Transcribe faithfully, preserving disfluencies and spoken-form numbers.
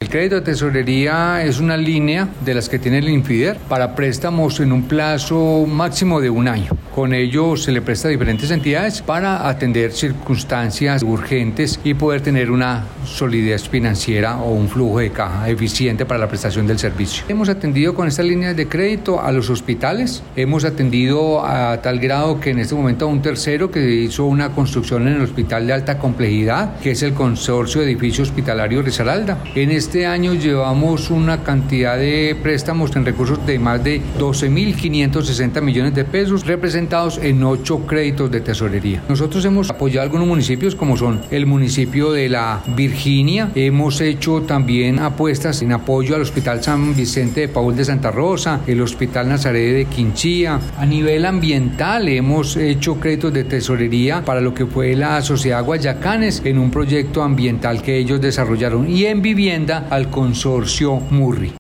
El crédito de tesorería es una línea de las que tiene el INFIDER para préstamos en un plazo máximo de un año. Con ello se le presta a diferentes entidades para atender circunstancias urgentes y poder tener una solidez financiera o un flujo de caja eficiente para la prestación del servicio. Hemos atendido con estas líneas de crédito a los hospitales, hemos atendido a tal grado que en este momento a un tercero que hizo una construcción en el hospital de alta complejidad, que es el Consorcio de Edificio Hospitalario Risaralda. En este año llevamos una cantidad de préstamos en recursos de más de doce mil quinientos sesenta millones de pesos, representados en ocho créditos de tesorería. Nosotros hemos apoyado a algunos municipios como son el municipio de La Virginia, hemos hecho también apuestas en apoyo al Hospital San Vicente de Paúl de Santa Rosa, el Hospital Nazaret de Quinchía. A nivel ambiental hemos hecho créditos de tesorería para lo que fue la Sociedad Guayacanes en un proyecto ambiental que ellos desarrollaron, y en vivienda al Consorcio Murri.